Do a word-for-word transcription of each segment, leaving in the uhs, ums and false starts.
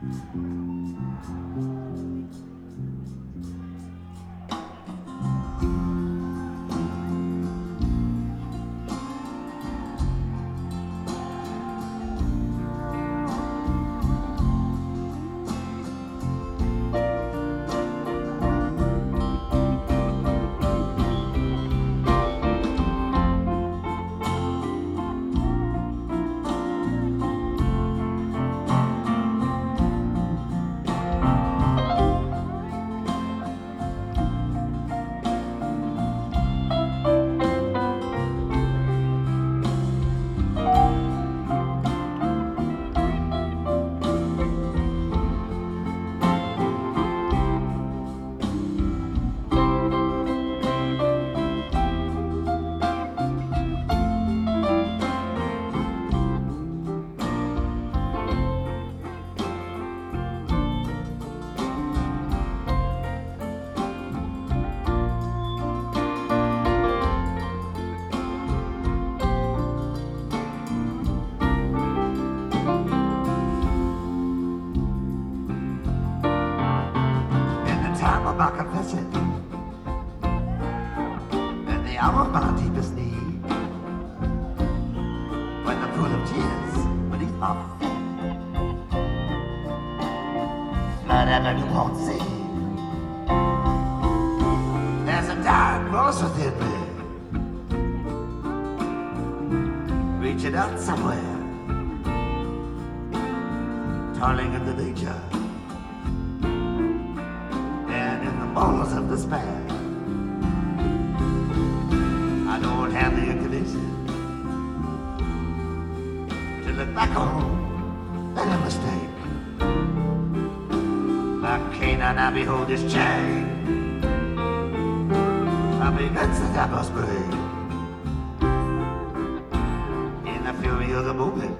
My confession, in the hour of my deepest need, when the pool of tears beneath my feet flood and you won't see, there's a dark voice within me, reaching out somewhere, toiling in the nature. Balls of despair. I don't have the inclination to look back on that mistake. Like Canaan, I behold this chain up against the I must break. In the fury of the moment,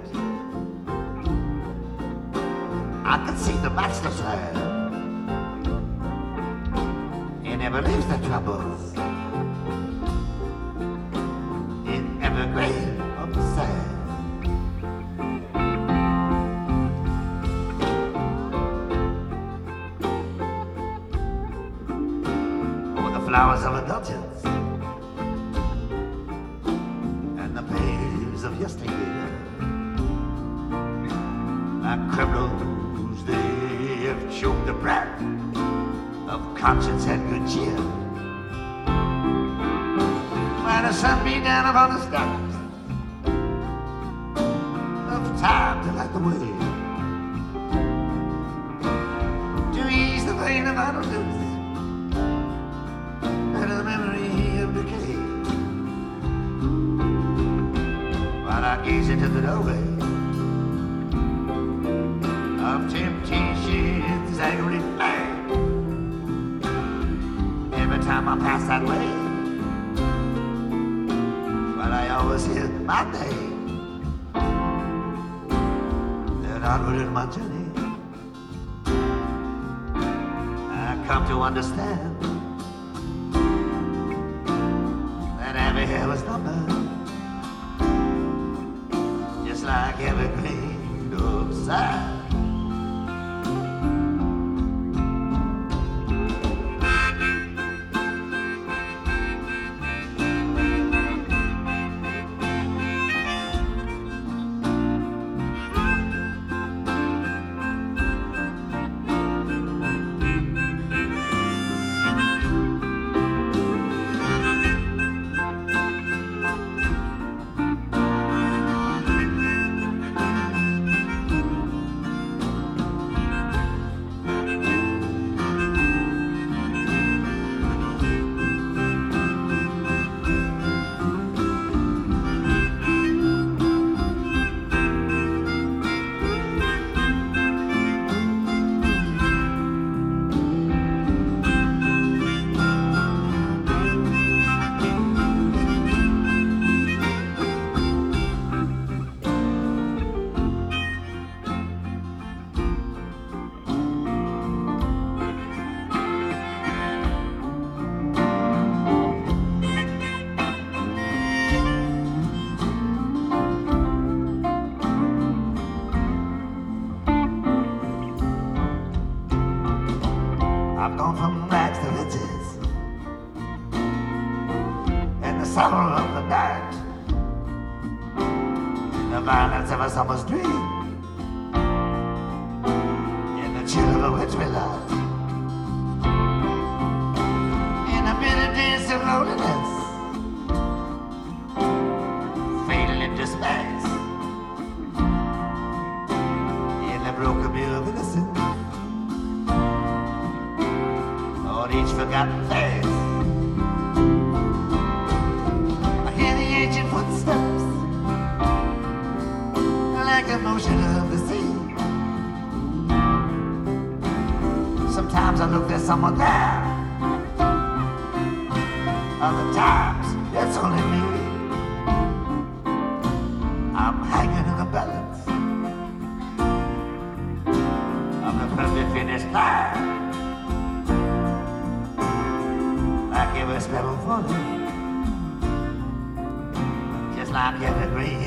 I can see the matchless hand. Never leaves the troubles in every grain of the sand. Oh, the flowers of indulgence and the pains of yesteryear, like criminals, they have choked the breath of conscience and good cheer. When the sun beat down upon the steps of time to light the way, to ease the pain of idleness and the memory of decay. While I gaze into the doorway of temptation's angry flame, every time I pass that way, but I always hear my name. Then onward in my journey, I come to understand that every hair was numbered, just like every grain of sand. the violence of a summer's dream, in the chill of a wintry love, in the bitter days of loneliness, fatal in despair, in the broken mirror of innocence, on each forgotten face. I hear the ancient footsteps, like the motion of the sea. Sometimes I look, there's someone there. Other times, it's only me. I'm hanging in the balance of the perfect finished line, like every sparrow falling, just like every green